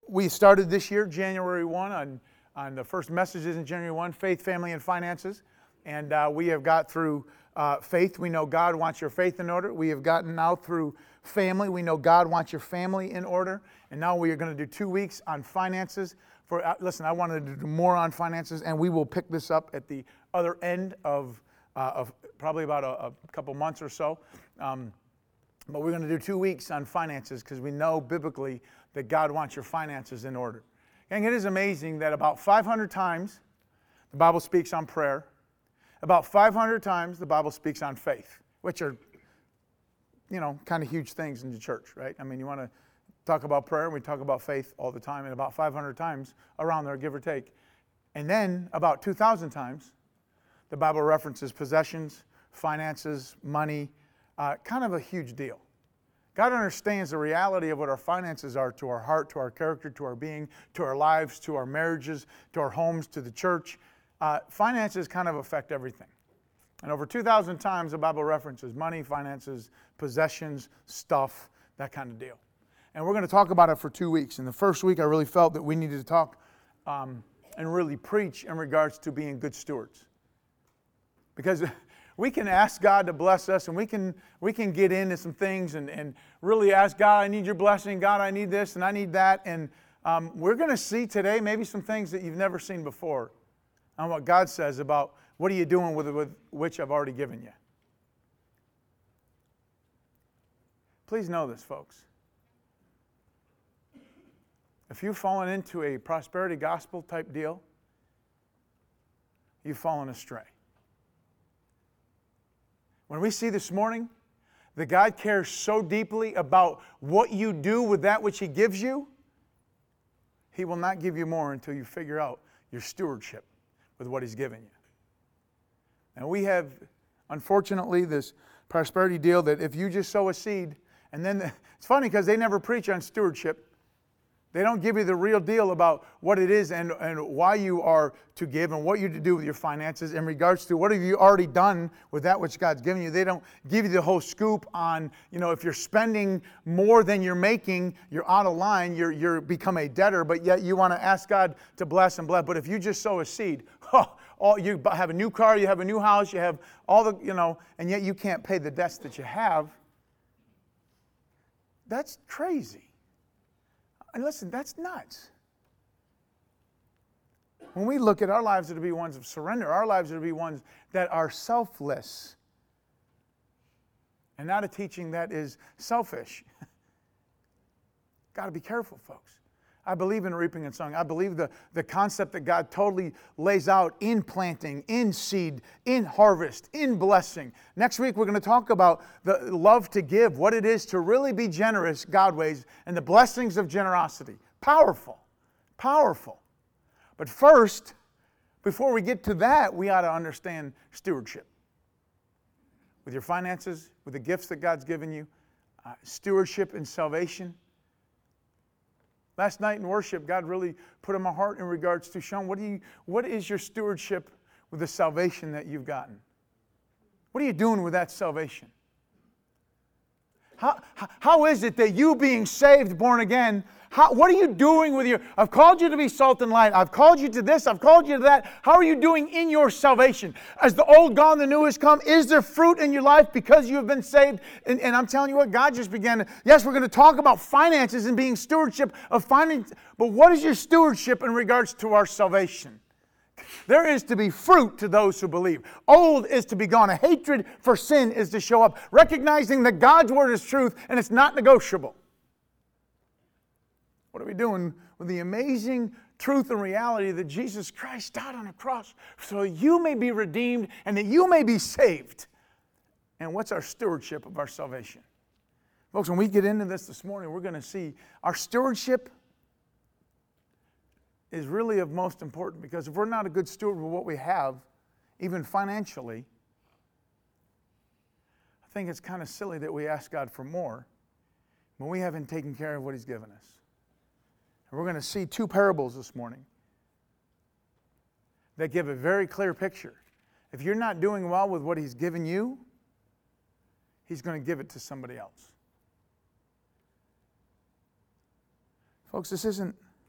We started this year, January 1, on the first messages in January 1, faith, family, and finances. And we have got through faith. We know God wants your faith in order. We have gotten now through family. We know God wants your family in order. And now we are going to do 2 weeks on finances. Listen, I wanted to do more on finances, and we will pick this up at the other end of probably about a couple months or so. But we're going to do 2 weeks on finances because we know biblically that God wants your finances in order. And it is amazing that about 500 times the Bible speaks on prayer. About 500 times the Bible speaks on faith, which are, kind of huge things in the church, right? I mean, you want to talk about prayer, we talk about faith all the time, and about 500 times around there, give or take. And then about 2,000 times the Bible references possessions, finances, money, kind of a huge deal. God understands the reality of what our finances are to our heart, to our character, to our being, to our lives, to our marriages, to our homes, to the church. Finances kind of affect everything. And over 2,000 times the Bible references money, finances, possessions, stuff, that kind of deal. And we're going to talk about it for 2 weeks. And the first week I really felt that we needed to talk and really preach in regards to being good stewards. Because we can ask God to bless us, and we can get into some things and really ask God, I need your blessing. God, I need this and I need that. And we're going to see today maybe some things that you've never seen before on what God says about what are you doing with which I've already given you. Please know this, folks. If you've fallen into a prosperity gospel type deal, you've fallen astray. When we see this morning that God cares so deeply about what you do with that which He gives you, He will not give you more until you figure out your stewardship with what He's given you. And we have, unfortunately, this prosperity deal that if you just sow a seed, and then it's funny because they never preach on stewardship. They don't give you the real deal about what it is and why you are to give and what you're to do with your finances in regards to what have you already done with that which God's given you. They don't give you the whole scoop on, if you're spending more than you're making, you're out of line, you're become a debtor, but yet you want to ask God to bless and bless. But if you just sow a seed, you have a new car, you have a new house, you have all the, and yet you can't pay the debts that you have. That's crazy. And listen, that's nuts. When we look at our lives to be ones of surrender, our lives are to be ones that are selfless. And not a teaching that is selfish. Got to be careful, folks. I believe in reaping and sowing. I believe the concept that God totally lays out in planting, in seed, in harvest, in blessing. Next week, we're going to talk about the love to give, what it is to really be generous, God ways, and the blessings of generosity. Powerful. Powerful. But first, before we get to that, we ought to understand stewardship. With your finances, with the gifts that God's given you, stewardship and salvation. Last night in worship, God really put in my heart in regards to, Sean, what is your stewardship with the salvation that you've gotten? What are you doing with that salvation? How is it that you being saved, born again, what are you doing with your... I've called you to be salt and light. I've called you to this. I've called you to that. How are you doing in your salvation? As the old gone, the new has come. Is there fruit in your life because you have been saved? And I'm telling you what, God just began to... Yes, we're going to talk about finances and being stewardship of finance. But what is your stewardship in regards to our salvation? There is to be fruit to those who believe. Old is to be gone. A hatred for sin is to show up. Recognizing that God's word is truth and it's not negotiable. What are we doing with the amazing truth and reality that Jesus Christ died on a cross so you may be redeemed and that you may be saved? And what's our stewardship of our salvation? Folks, when we get into this morning, we're going to see our stewardship is really of most important, because if we're not a good steward with what we have, even financially, I think it's kind of silly that we ask God for more when we haven't taken care of what He's given us. And we're going to see two parables this morning that give a very clear picture. If you're not doing well with what He's given you, He's going to give it to somebody else. Folks, this isn't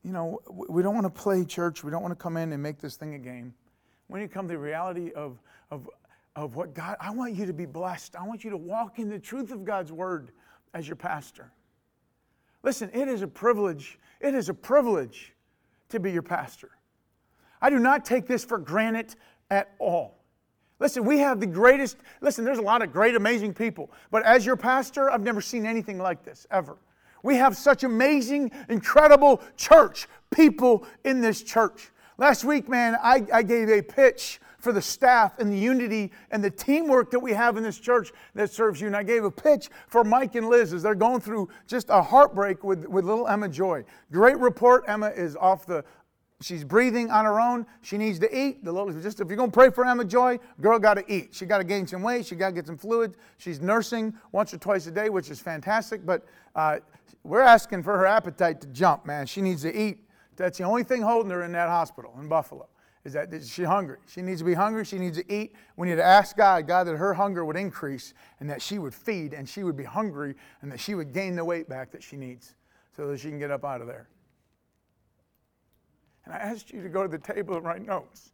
we don't want to play church. We don't want to come in and make this thing a game. When you come to the reality of what God, I want you to be blessed. I want you to walk in the truth of God's word as your pastor. Listen, it is a privilege. It is a privilege to be your pastor. I do not take this for granted at all. Listen, we have the greatest, there's a lot of great, amazing people. But as your pastor, I've never seen anything like this, ever. We have such amazing, incredible church people in this church. Last week, man, I gave a pitch for the staff and the unity and the teamwork that we have in this church that serves you. And I gave a pitch for Mike and Liz as they're going through just a heartbreak with little Emma Joy. Great report. Emma is she's breathing on her own. She needs to eat. If you're going to pray for Emma Joy, girl got to eat. She got to gain some weight. She got to get some fluid. She's nursing once or twice a day, which is fantastic. But we're asking for her appetite to jump, man. She needs to eat. That's the only thing holding her in that hospital in Buffalo, is that she's hungry. She needs to be hungry. She needs to eat. We need to ask God, that her hunger would increase and that she would feed and she would be hungry and that she would gain the weight back that she needs so that she can get up out of there. And I asked you to go to the table and write notes.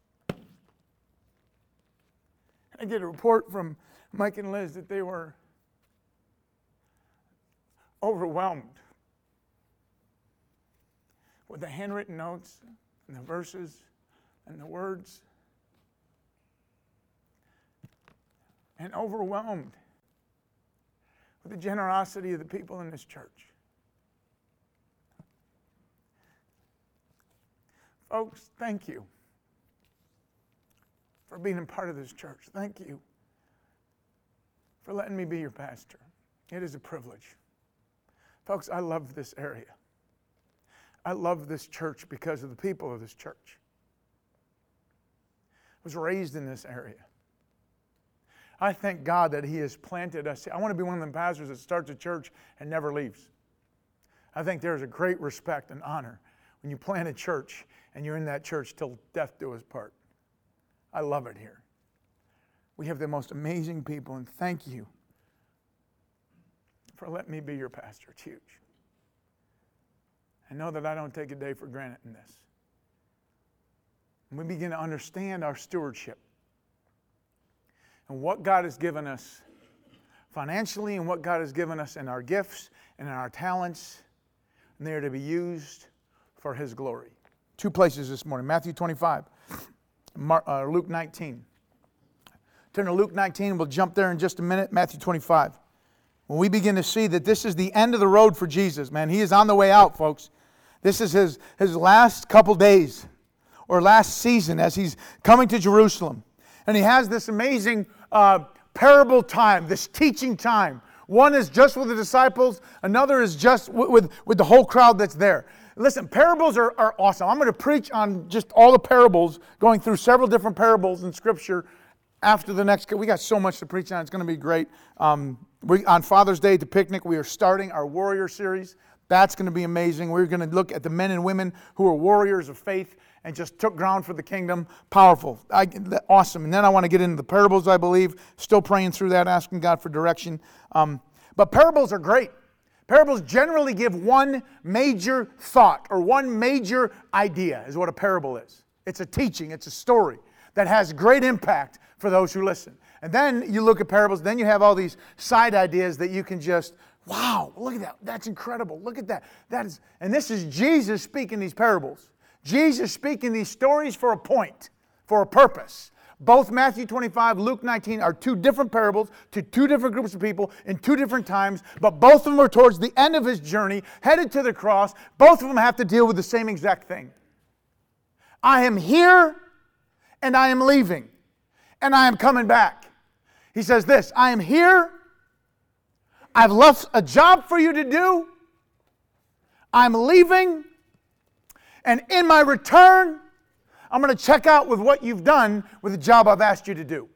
I get a report from Mike and Liz that they were overwhelmed with the handwritten notes and the verses and the words, and overwhelmed with the generosity of the people in this church. Folks, thank you for being a part of this church. Thank you for letting me be your pastor. It is a privilege. Folks, I love this area. I love this church because of the people of this church. I was raised in this area. I thank God that He has planted us. I want to be one of them pastors that starts a church and never leaves. I think there's a great respect and honor when you plant a church and you're in that church till death do us part. I love it here. We have the most amazing people, and thank you for letting me be your pastor. It's huge. I know that I don't take a day for granted in this. And we begin to understand our stewardship and what God has given us financially and what God has given us in our gifts and in our talents, and they are to be used for His glory. 2 places this morning, Matthew 25, Luke 19. Turn to Luke 19, we'll jump there in just a minute, Matthew 25. When we begin to see that this is the end of the road for Jesus, man, He is on the way out, folks. This is his last couple days or last season as He's coming to Jerusalem. And He has this amazing parable time, this teaching time. One is just with the disciples. Another is just with the whole crowd that's there. Listen, parables are awesome. I'm going to preach on just all the parables, going through several different parables in Scripture after the next. We got so much to preach on. It's going to be great. On Father's Day at the picnic, we are starting our Warrior series. That's going to be amazing. We're going to look at the men and women who are warriors of faith and just took ground for the kingdom. Powerful. Awesome. And then I want to get into the parables, I believe. Still praying through that, asking God for direction. But parables are great. Parables generally give one major thought or one major idea is what a parable is. It's a teaching, it's a story that has great impact for those who listen. And then you look at parables, then you have all these side ideas that you can just, wow, look at that. That's incredible. Look at that. And this is Jesus speaking these parables. Jesus speaking these stories for a point, for a purpose. Both Matthew 25, Luke 19 are 2 different parables to 2 different groups of people in 2 different times, but both of them are towards the end of His journey, headed to the cross. Both of them have to deal with the same exact thing. I am here and I am leaving and I am coming back. He says this, I am here, I've left a job for you to do, I'm leaving, and in my return, I'm going to check out with what you've done with the job I've asked you to do.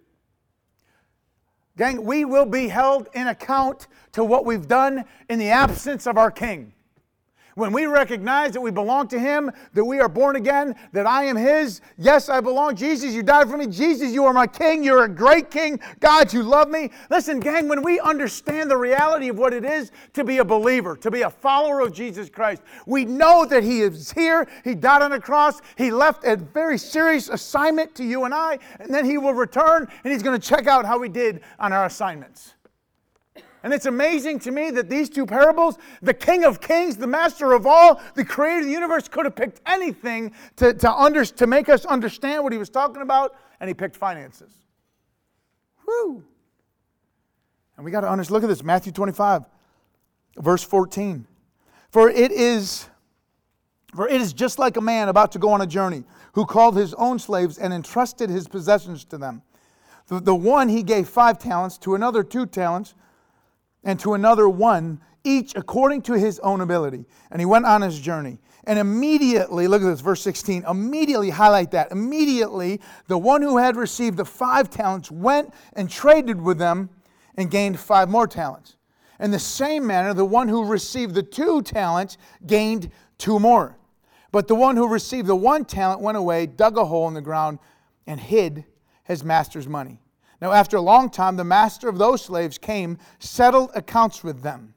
Gang, we will be held in account to what we've done in the absence of our King. When we recognize that we belong to Him, that we are born again, that I am His, yes, I belong. Jesus, you died for me. Jesus, you are my King. You're a great King. God, you love me. Listen, gang, when we understand the reality of what it is to be a believer, to be a follower of Jesus Christ, we know that He is here. He died on the cross. He left a very serious assignment to you and I, and then He will return, and He's going to check out how we did on our assignments. And it's amazing to me that these two parables, the King of Kings, the Master of all, the Creator of the universe, could have picked anything to make us understand what He was talking about, and He picked finances. Whew. And we got to understand, look at this, Matthew 25, verse 14. For it is just like a man about to go on a journey, who called his own slaves and entrusted his possessions to them. The one he gave 5 talents, to another 2 talents, and to another 1, each according to his own ability. And he went on his journey. And immediately, look at this, verse 16, immediately, highlight that, immediately the one who had received the 5 talents went and traded with them and gained 5 more talents. In the same manner, the one who received the 2 talents gained 2 more. But the one who received the 1 talent went away, dug a hole in the ground, and hid his master's money. Now, after a long time, the master of those slaves came, settled accounts with them.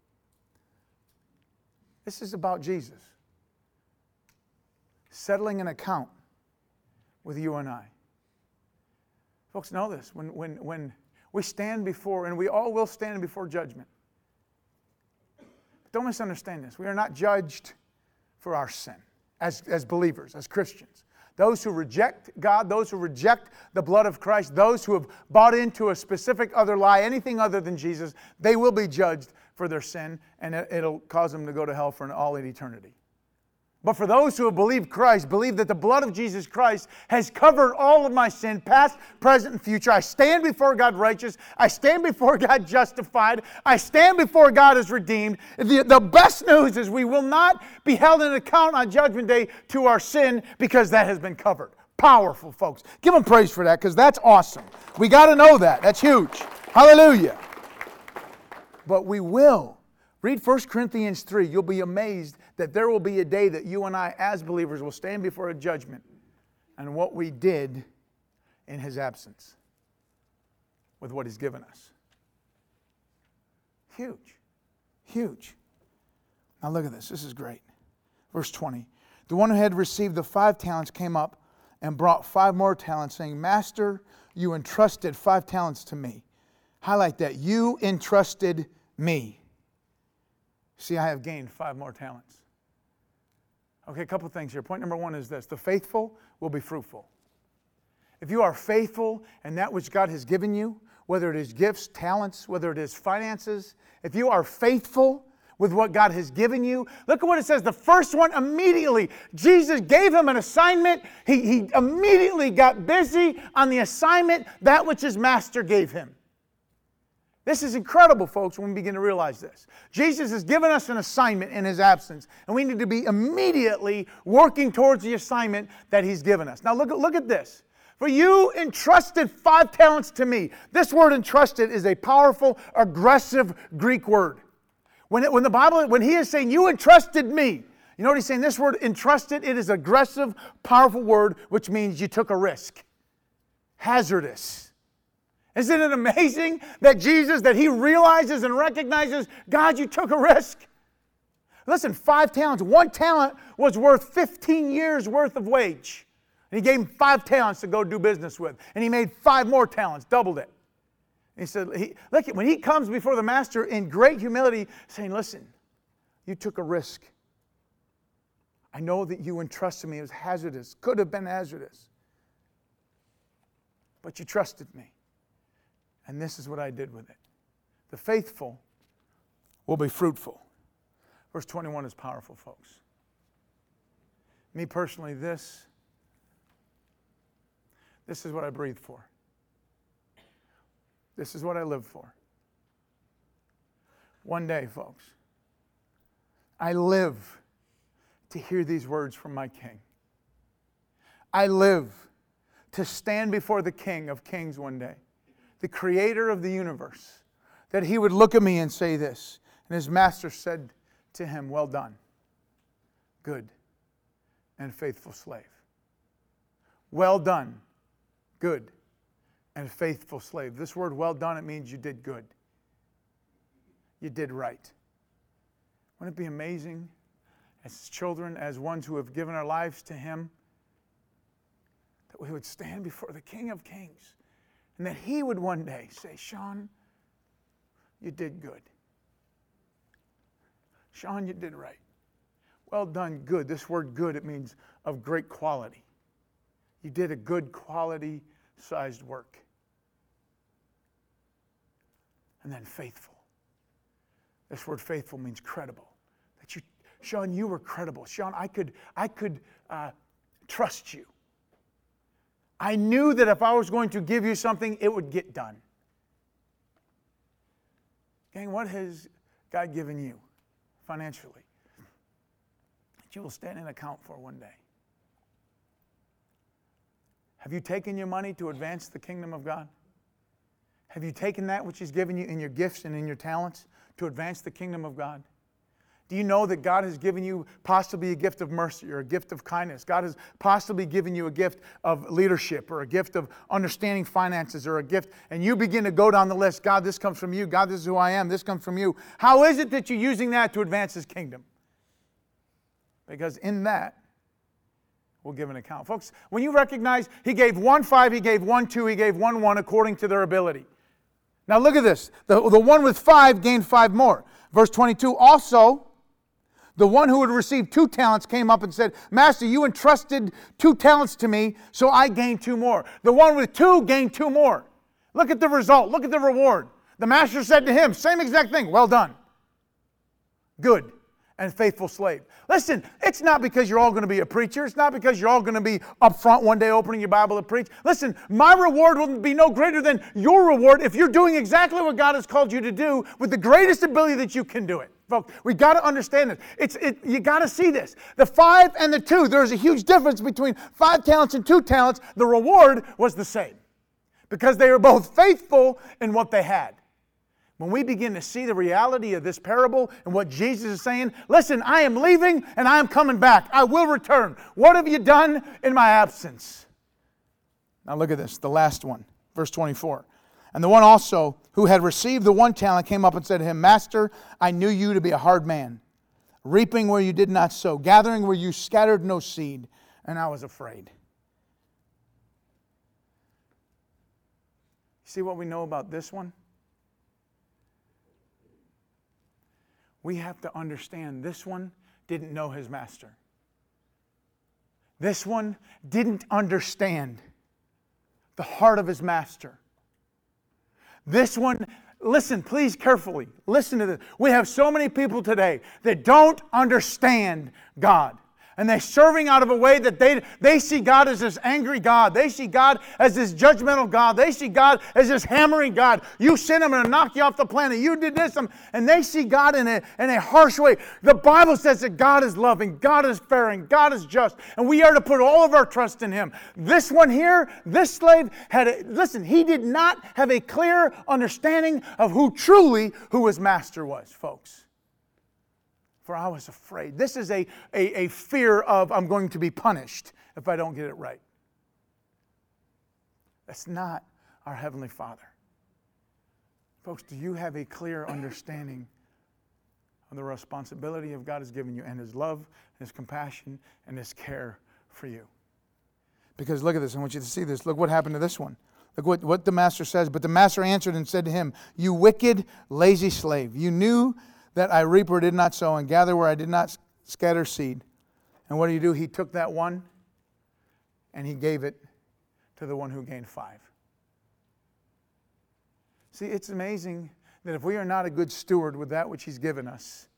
This is about Jesus. Settling an account with you and I. Folks, know this. When we stand before, and we all will stand before judgment. Don't misunderstand this. We are not judged for our sin as believers, as Christians. Those who reject God, those who reject the blood of Christ, those who have bought into a specific other lie, anything other than Jesus, they will be judged for their sin, and it'll cause them to go to hell for all eternity. But for those who have believed Christ, believe that the blood of Jesus Christ has covered all of my sin, past, present, and future. I stand before God righteous. I stand before God justified. I stand before God as redeemed. The best news is we will not be held in account on Judgment Day to our sin, because that has been covered. Powerful, folks. Give them praise for that, because that's awesome. We got to know that. That's huge. Hallelujah. But we will. Read 1 Corinthians 3. You'll be amazed that there will be a day that you and I, as believers, will stand before a judgment on what we did in His absence with what He's given us. Huge. Huge. Now look at this. This is great. Verse 20. The one who had received the 5 talents came up and brought 5 more talents, saying, Master, you entrusted 5 talents to me. Highlight that. You entrusted me. See, I have gained 5 more talents. Okay, a couple things here. Point number 1 is this. The faithful will be fruitful. If you are faithful in that which God has given you, whether it is gifts, talents, whether it is finances, if you are faithful with what God has given you, look at what it says. The first one, immediately, Jesus gave him an assignment. He immediately got busy on the assignment, that which his master gave him. This is incredible, folks, when we begin to realize this. Jesus has given us an assignment in His absence, and we need to be immediately working towards the assignment that He's given us. Now look at this. For you entrusted 5 talents to me. This word entrusted is a powerful, aggressive Greek word. When He is saying, you entrusted me, you know what He's saying? This word entrusted, it is aggressive, powerful word, which means you took a risk. Hazardous. Isn't it amazing that Jesus, that He realizes and recognizes, God, you took a risk? Listen, 5 talents. 1 talent was worth 15 years worth of wage. And He gave him 5 talents to go do business with. And He made 5 more talents, doubled it. And He said, look, when he comes before the master in great humility, saying, listen, you took a risk. I know that you entrusted me. It was hazardous. Could have been hazardous. But you trusted me. And this is what I did with it. The faithful will be fruitful. Verse 21 is powerful, folks. Me personally, this is what I breathe for. This is what I live for. One day, folks, I live to hear these words from my King. I live to stand before the King of Kings one day, the Creator of the universe, that He would look at me and say this. And His master said to him, well done. good and faithful slave. Well done, good and faithful slave. This word well done, it means you did good. You did right. Wouldn't it be amazing as children, as ones who have given our lives to Him, that we would stand before the King of Kings and that He would one day say, Sean, you did good. Sean, you did right. Well done, good. This word good, it means of great quality. You did a good quality sized work. And then faithful. This word faithful means credible. That you, Sean, you were credible. Sean, I could trust you. I knew that if I was going to give you something, it would get done. Gang, what has God given you financially that you will stand in account for one day? Have you taken your money to advance the kingdom of God? Have you taken that which He's given you in your gifts and in your talents to advance the kingdom of God? Do you know that God has given you possibly a gift of mercy or a gift of kindness? God has possibly given you a gift of leadership or a gift of understanding finances or a gift, and you begin to go down the list. God, this comes from you. God, this is who I am. This comes from you. How is it that you're using that to advance His kingdom? Because in that, we'll give an account. Folks, when you recognize He gave 1 5, He gave 1 2, He gave 1 1 according to their ability. Now look at this. The one with 5 gained 5 more. Verse 22, also, the one who had received 2 talents came up and said, Master, you entrusted 2 talents to me, so I gained 2 more. The one with 2 gained 2 more. Look at the result. Look at the reward. The master said to him, same exact thing. Well done. Good and faithful slave. Listen, it's not because you're all going to be a preacher. It's not because you're all going to be up front one day opening your Bible to preach. Listen, my reward will be no greater than your reward if you're doing exactly what God has called you to do with the greatest ability that you can do it. Folks, we got to understand this. You got to see this. The 5 and the 2, there's a huge difference between 5 talents and 2 talents. The reward was the same because they were both faithful in what they had. When we begin to see the reality of this parable and what Jesus is saying, listen, I am leaving and I am coming back. I will return. What have you done in my absence? Now look at this, the last one, verse 24. And the one also who had received the 1 talent came up and said to him, Master, I knew you to be a hard man, reaping where you did not sow, gathering where you scattered no seed, and I was afraid. See what we know about this one? We have to understand this one didn't know his master. This one didn't understand the heart of his master. This one, listen, please carefully, listen to this. We have so many people today that don't understand God. And they're serving out of a way that they see God as this angry God. They see God as this judgmental God. They see God as this hammering God. You sin, I'm going to knock you off the planet. You did this. And they see God in a harsh way. The Bible says that God is loving, God is fair, and God is just. And we are to put all of our trust in Him. This one here, this slave, listen, he did not have a clear understanding of who his master was, folks. For I was afraid. This is a fear of I'm going to be punished if I don't get it right. That's not our Heavenly Father. Folks, do you have a clear understanding of the responsibility of God has given you and His love, His compassion, and His care for you? Because look at this. I want you to see this. Look what happened to this one. Look what the master says. But the master answered and said to him, You wicked, lazy slave, you knew that I reap where I did not sow and gather where I did not scatter seed. And what do? He took that 1 and he gave it to the one who gained 5. See, it's amazing that if we are not a good steward with that which He's given us,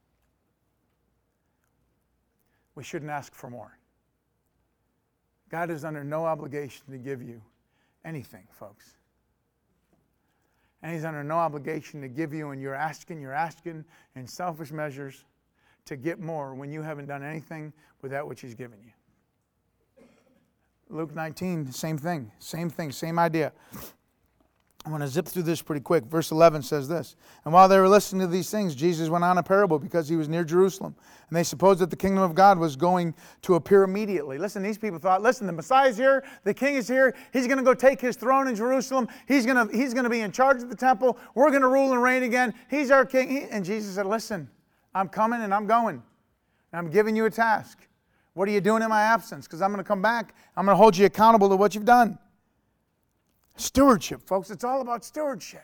we shouldn't ask for more. God is under no obligation to give you anything, folks. And He's under no obligation to give you, and you're asking in selfish measures to get more when you haven't done anything with that which He's given you. Luke 19, same thing, same idea. I'm going to zip through this pretty quick. Verse 11 says this. And while they were listening to these things, Jesus went on a parable because he was near Jerusalem. And they supposed that the kingdom of God was going to appear immediately. Listen, these people thought, listen, the Messiah's here. The king is here. He's going to go take his throne in Jerusalem. He's going to be in charge of the temple. We're going to rule and reign again. He's our king. And Jesus said, listen, I'm coming and I'm going. And I'm giving you a task. What are you doing in my absence? Because I'm going to come back. I'm going to hold you accountable to what you've done. Stewardship, folks. It's all about stewardship.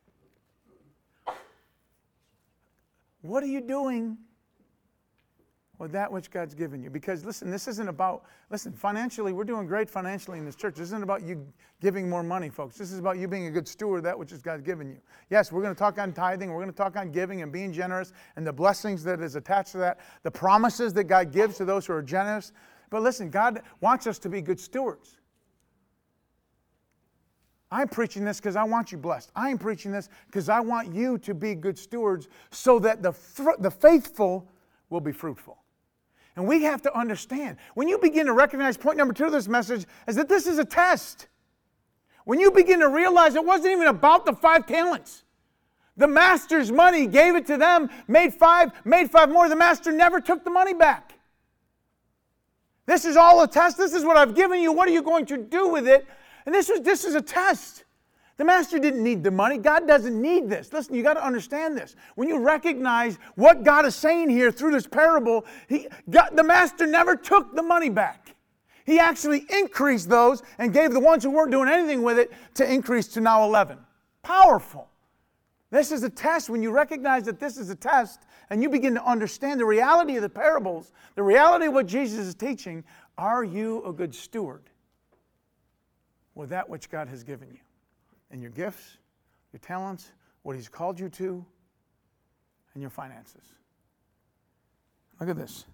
What are you doing with that which God's given you? Because, listen, this isn't about, financially, we're doing great financially in this church. This isn't about you giving more money, folks. This is about you being a good steward of that which God's given you. Yes, we're going to talk on tithing. We're going to talk on giving and being generous and the blessings that is attached to that, the promises that God gives to those who are generous. But listen, God wants us to be good stewards. I'm preaching this because I want you blessed. I'm preaching this because I want you to be good stewards so that the faithful will be fruitful. And we have to understand, when you begin to recognize point number 2 of this message is that this is a test. When you begin to realize it wasn't even about the 5 talents. The master's money, gave it to them, made 5 more. The master never took the money back. This is all a test. This is what I've given you. What are you going to do with it? And this is a test. The master didn't need the money. God doesn't need this. Listen, you got to understand this. When you recognize what God is saying here through this parable, the master never took the money back. He actually increased those and gave the ones who weren't doing anything with it to increase to now 11. Powerful. This is a test. When you recognize that this is a test and you begin to understand the reality of the parables, the reality of what Jesus is teaching, are you a good steward with that which God has given you? And your gifts, your talents, what He's called you to, and your finances. Look at this.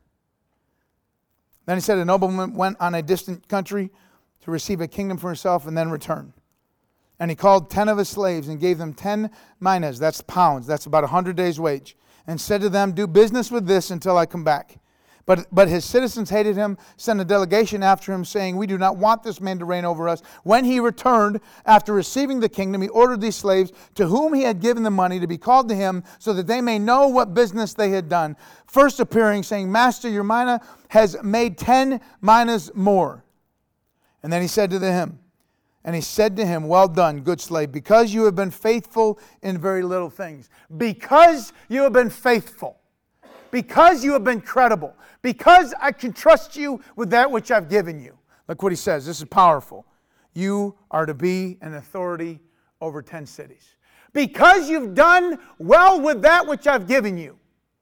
Then he said, a nobleman went on a distant country to receive a kingdom for himself and then return. And he called 10 of his slaves and gave them 10 minas, that's pounds, that's about 100 days' wage, and said to them, do business with this until I come back. But his citizens hated him, sent a delegation after him, saying, we do not want this man to reign over us. When he returned, after receiving the kingdom, he ordered these slaves to whom he had given the money to be called to him, so that they may know what business they had done. First appearing, saying, Master, your mina has made 10 minas more. And then he said to him, well done, good slave, because you have been faithful in very little things. Because you have been faithful. Because you have been credible. Because I can trust you with that which I've given you. Look what he says. This is powerful. You are to be an authority over 10 cities. Because you've done well with that which I've given you.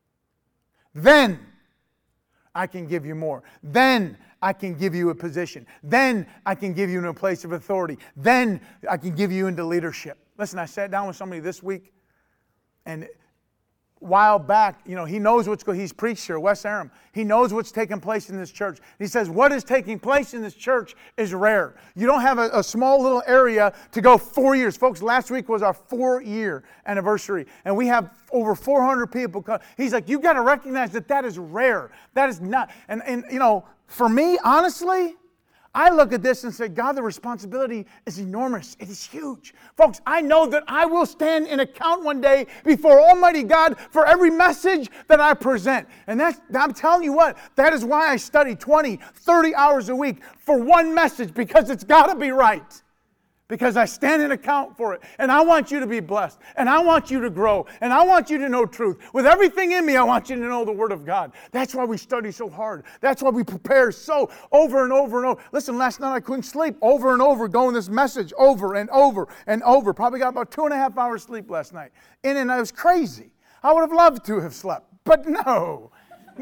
Then I can give you more. Then I can give you a position. Then I can give you in a place of authority. Then I can give you into leadership. Listen, I sat down with somebody this week, and while back, he knows he's preached here, Wes Aram. He knows what's taking place in this church. He says, what is taking place in this church is rare. You don't have a small little area to go 4 years. Folks, last week was our 4-year anniversary, and we have over 400 people come. He's like, you've got to recognize that is rare. That is not, and for me, honestly, I look at this and say, God, the responsibility is enormous. It is huge. Folks, I know that I will stand in account one day before Almighty God for every message that I present. And I'm telling you what, that is why I study 20, 30 hours a week for one message, because it's got to be right. Because I stand in account for it. And I want you to be blessed. And I want you to grow. And I want you to know truth. With everything in me, I want you to know the Word of God. That's why we study so hard. That's why we prepare so over and over and over. Listen, last night I couldn't sleep. Over and over, going this message over and over and over. Probably got about 2.5 hours sleep last night. And it was crazy. I would have loved to have slept. But no.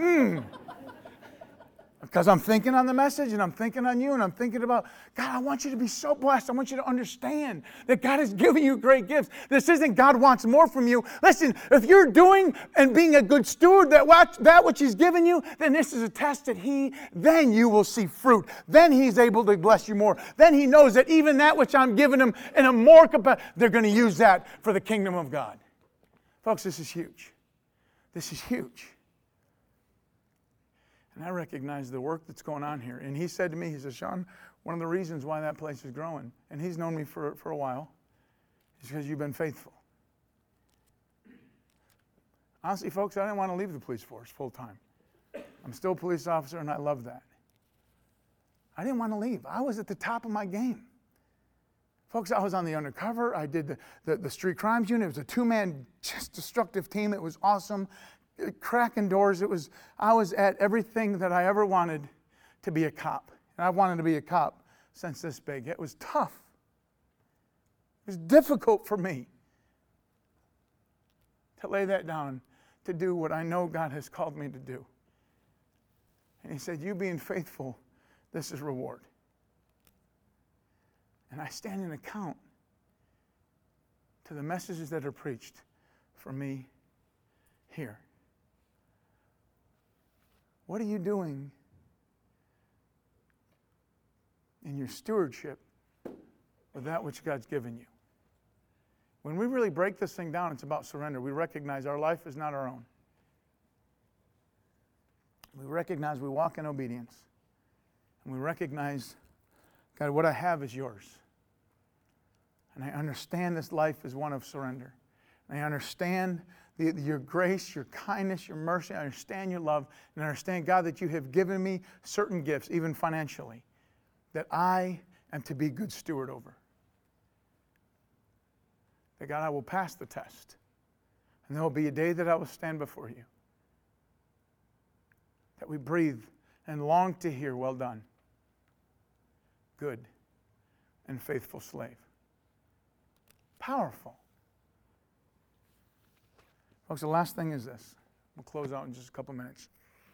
Because I'm thinking on the message, and I'm thinking on you, and I'm thinking about, God, I want you to be so blessed. I want you to understand that God has given you great gifts. This isn't God wants more from you. Listen, if you're doing and being a good steward that which He's given you, then this is a test that then you will see fruit. Then He's able to bless you more. Then He knows that even that which I'm giving them in a more capacity, they're going to use that for the kingdom of God. Folks, this is huge. This is huge. And I recognize the work that's going on here. And he said to me, he says, Sean, one of the reasons why that place is growing, and he's known me for a while, It's because you've been faithful. Honestly, folks, I didn't want to leave the police force full time. I'm still a police officer, and I love that. I didn't want to leave. I was at the top of my game. Folks, I was on the undercover. I did the street crimes unit. It was a two-man, just destructive team. It was awesome. Cracking doors. I was at everything that I ever wanted to be a cop. And I wanted to be a cop since this big. It was tough. It was difficult for me to lay that down, to do what I know God has called me to do. And He said, you being faithful, this is reward. And I stand in account to the messages that are preached for me here. What are you doing in your stewardship with that which God's given you? When we really break this thing down, it's about surrender. We recognize our life is not our own. We recognize we walk in obedience. And we recognize, God, what I have is yours. And I understand this life is one of surrender. And I understand your grace, your kindness, your mercy. I understand your love. And I understand, God, that you have given me certain gifts, even financially, that I am to be good steward over. That, God, I will pass the test. And there will be a day that I will stand before you. That we breathe and long to hear, well done, good and faithful slave. Powerful. Folks, the last thing is this. We'll close out in just a couple minutes.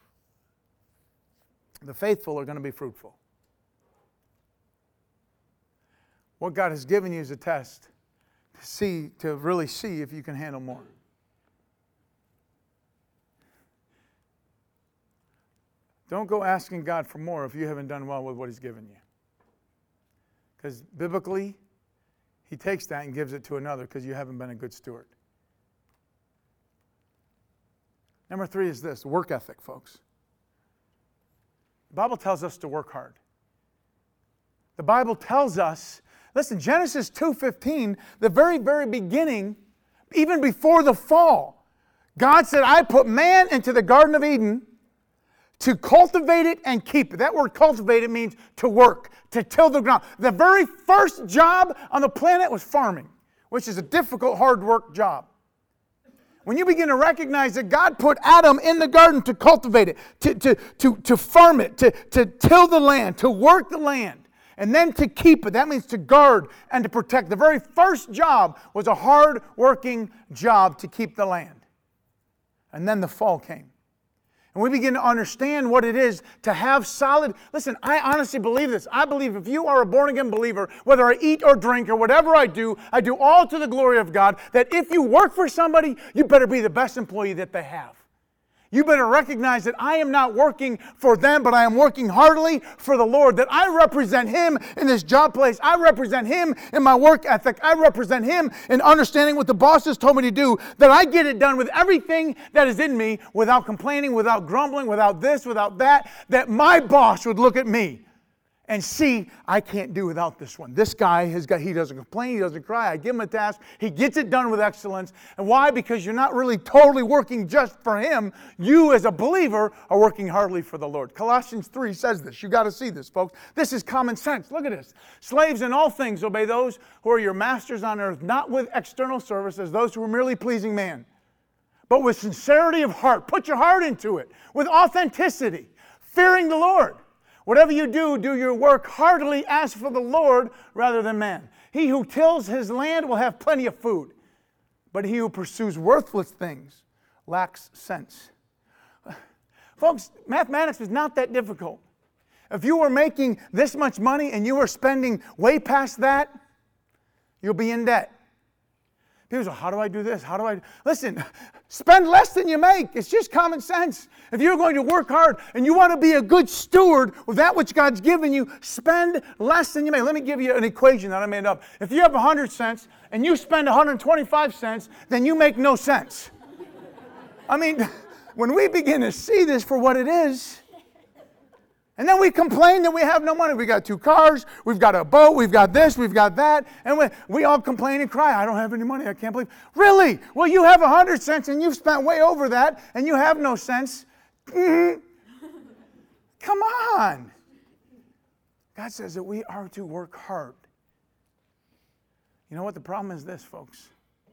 The faithful are going to be fruitful. What God has given you is a test to really see if you can handle more. Don't go asking God for more if you haven't done well with what He's given you. Because biblically, He takes that and gives it to another because you haven't been a good steward. Number 3 is this, work ethic, folks. The Bible tells us to work hard. The Bible tells us, listen, Genesis 2:15, the very, very beginning, even before the fall, God said, I put man into the Garden of Eden to cultivate it and keep it. That word cultivate it means to work, to till the ground. The very first job on the planet was farming, which is a difficult, hard work job. When you begin to recognize that God put Adam in the garden to cultivate it, to farm it, to till the land, to work the land, and then to keep it. That means to guard and to protect. The very first job was a hard-working job to keep the land. And then the fall came. And we begin to understand what it is to have solid... Listen, I honestly believe this. I believe if you are a born-again believer, whether I eat or drink or whatever I do all to the glory of God, that if you work for somebody, you better be the best employee that they have. You better recognize that I am not working for them, but I am working heartily for the Lord, that I represent Him in this job place. I represent Him in my work ethic. I represent Him in understanding what the boss has told me to do, that I get it done with everything that is in me, without complaining, without grumbling, without this, without that, that my boss would look at me and see, I can't do without this one. This guy, he doesn't complain, he doesn't cry. I give him a task, he gets it done with excellence. And why? Because you're not really totally working just for him. You, as a believer, are working heartily for the Lord. Colossians 3 says this. You got to see this, folks. This is common sense. Look at this. Slaves, in all things, obey those who are your masters on earth, not with external service as those who are merely pleasing man, but with sincerity of heart. Put your heart into it, with authenticity, fearing the Lord. Whatever you do, do your work heartily as for the Lord rather than man. He who tills his land will have plenty of food, but he who pursues worthless things lacks sense. Folks, mathematics is not that difficult. If you were making this much money and you were spending way past that, you'll be in debt. People say, how do I do this? How do I... Listen, spend less than you make. It's just common sense. If you're going to work hard and you want to be a good steward with that which God's given you, spend less than you make. Let me give you an equation that I made up. If you have 100 cents and you spend 125 cents, then you make no sense. I mean, when we begin to see this for what it is, And then we complain that we have no money. We got 2 cars, we've got a boat, we've got this, we've got that. And we all complain and cry, I don't have any money, I can't believe. Really? Well, you have 100 cents and you've spent way over that and you have no sense. Come on. God says that we are to work hard. You know what the problem is this, folks?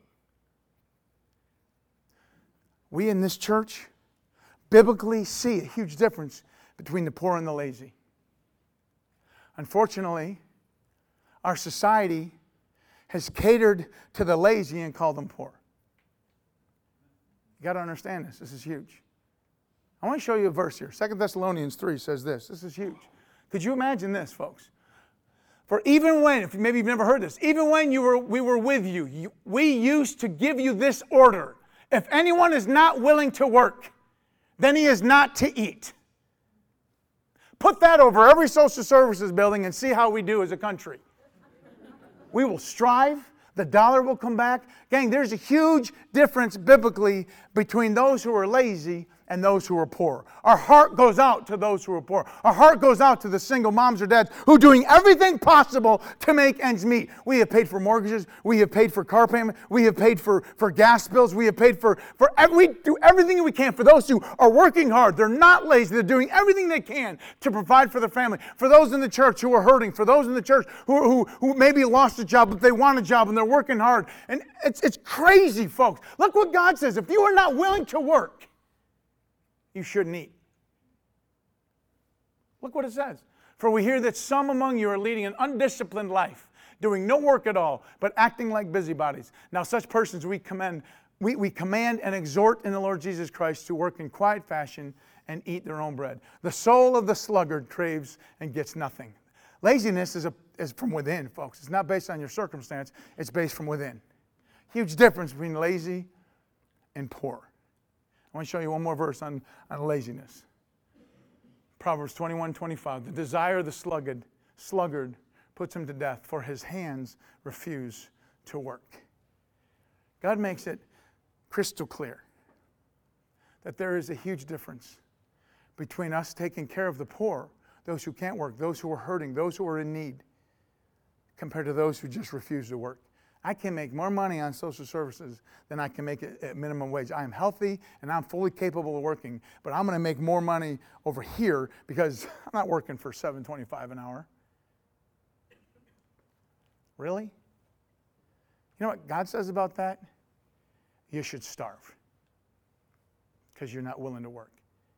We in this church biblically see a huge difference between the poor and the lazy. Unfortunately, our society has catered to the lazy and called them poor. You got to understand this. This is huge. I want to show you a verse here. 2 Thessalonians 3 says this. This is huge. Could you imagine this, folks? For even when, if maybe you've never heard this, even when we were with you, we used to give you this order. If anyone is not willing to work, then he is not to eat. Put that over every social services building and see how we do as a country. We will strive. The dollar will come back. Gang, there's a huge difference biblically between those who are lazy and those who are poor. Our heart goes out to those who are poor. Our heart goes out to the single moms or dads who are doing everything possible to make ends meet. We have paid for mortgages. We have paid for car payment. We have paid for gas bills. We have paid we do everything we can for those who are working hard. They're not lazy. They're doing everything they can to provide for their family. For those in the church who are hurting. For those in the church who maybe lost a job, but they want a job and they're working hard. And it's crazy, folks. Look what God says. If you are not willing to work, you shouldn't eat. Look what it says. For we hear that some among you are leading an undisciplined life, doing no work at all, but acting like busybodies. Now such persons we command and exhort in the Lord Jesus Christ to work in quiet fashion and eat their own bread. The soul of the sluggard craves and gets nothing. Laziness is from within, folks. It's not based on your circumstance. It's based from within. Huge difference between lazy and poor. I want to show you one more verse on laziness. Proverbs 21:25. The desire of the sluggard puts him to death, for his hands refuse to work. God makes it crystal clear that there is a huge difference between us taking care of the poor, those who can't work, those who are hurting, those who are in need, compared to those who just refuse to work. I can make more money on social services than I can make at minimum wage. I am healthy and I'm fully capable of working, but I'm going to make more money over here because I'm not working for $7.25 an hour. Really? You know what God says about that? You should starve because you're not willing to work.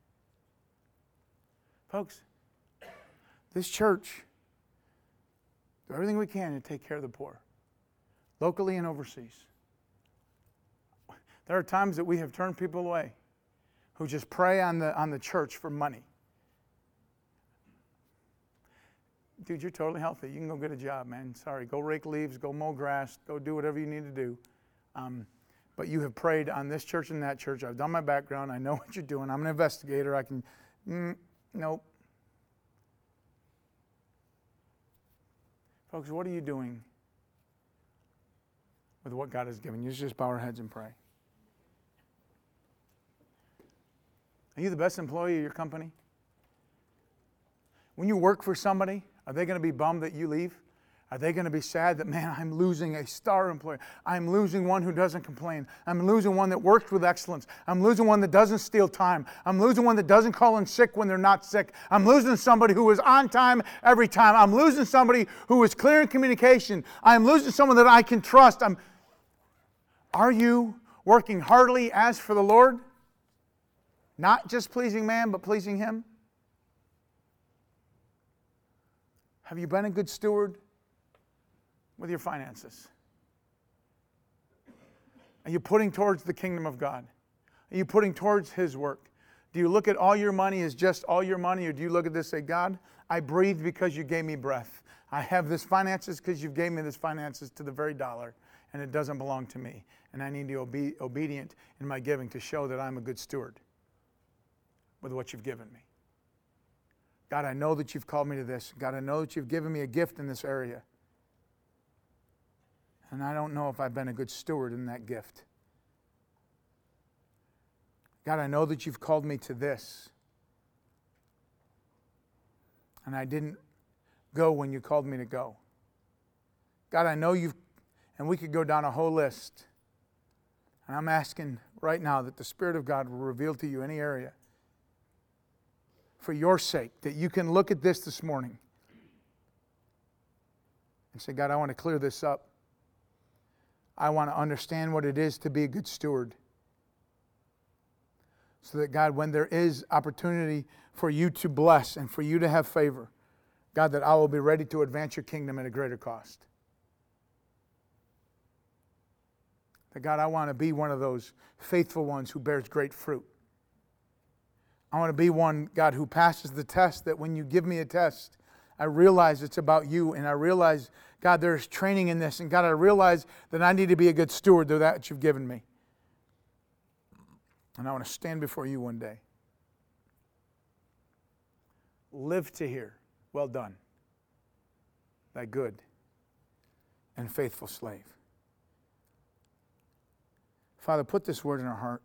Folks, this church, do everything we can to take care of the poor, locally and overseas. There are times that we have turned people away who just prey on the church for money. Dude, you're totally healthy. You can go get a job, man. Sorry, go rake leaves, go mow grass, go do whatever you need to do. But you have preyed on this church and that church. I've done my background. I know what you're doing. I'm an investigator. I can, nope. Folks, what are you doing with what God has given you? Let's just bow our heads and pray. Are you the best employee of your company? When you work for somebody, are they going to be bummed that you leave? Are they going to be sad that, man, I'm losing a star employee? I'm losing one who doesn't complain. I'm losing one that works with excellence. I'm losing one that doesn't steal time. I'm losing one that doesn't call in sick when they're not sick. I'm losing somebody who is on time every time. I'm losing somebody who is clear in communication. I'm losing someone that I can trust. Are you working heartily as for the Lord? Not just pleasing man, but pleasing Him? Have you been a good steward with your finances? Are you putting towards the kingdom of God? Are you putting towards His work? Do you look at all your money as just all your money, or do you look at this and say, God, I breathe because you gave me breath. I have this finances because you gave me this finances to the very dollar, and it doesn't belong to me. And I need to be obedient in my giving to show that I'm a good steward with what you've given me. God, I know that you've called me to this. God, I know that you've given me a gift in this area. And I don't know if I've been a good steward in that gift. God, I know that you've called me to this. and I didn't go when you called me to go. God, I know you've, and we could go down a whole list. And I'm asking right now that the Spirit of God will reveal to you any area for your sake, that you can look at this morning and say, God, I want to clear this up. I want to understand what it is to be a good steward. So that, God, when there is opportunity for you to bless and for you to have favor, God, that I will be ready to advance your kingdom at a greater cost. That, God, I want to be one of those faithful ones who bears great fruit. I want to be one, God, who passes the test, that when you give me a test, I realize it's about you, and I realize, God, there's training in this, and God, I realize that I need to be a good steward of that you've given me. And I want to stand before you one day. Live to hear, well done, thy good and faithful slave. Father, put this word in our heart.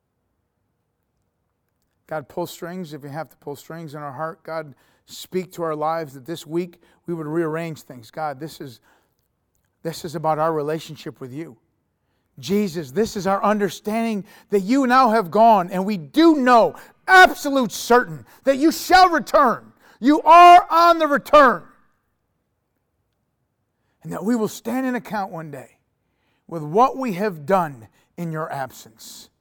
God, pull strings if you have to pull strings in our heart. God, speak to our lives that this week we would rearrange things. God, this is about our relationship with you. Jesus, this is our understanding that you now have gone, and we do know, absolute certain, that you shall return. You are on the return. And that we will stand in account one day with what we have done in your absence.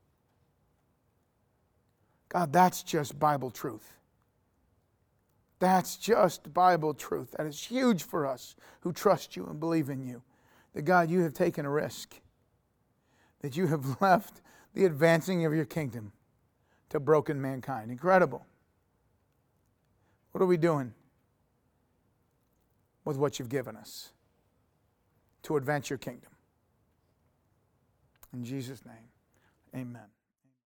God, that's just Bible truth. That's just Bible truth. That is huge for us who trust you and believe in you. That, God, you have taken a risk. That you have left the advancing of your kingdom to broken mankind. Incredible. What are we doing with what you've given us to advance your kingdom? In Jesus' name, amen.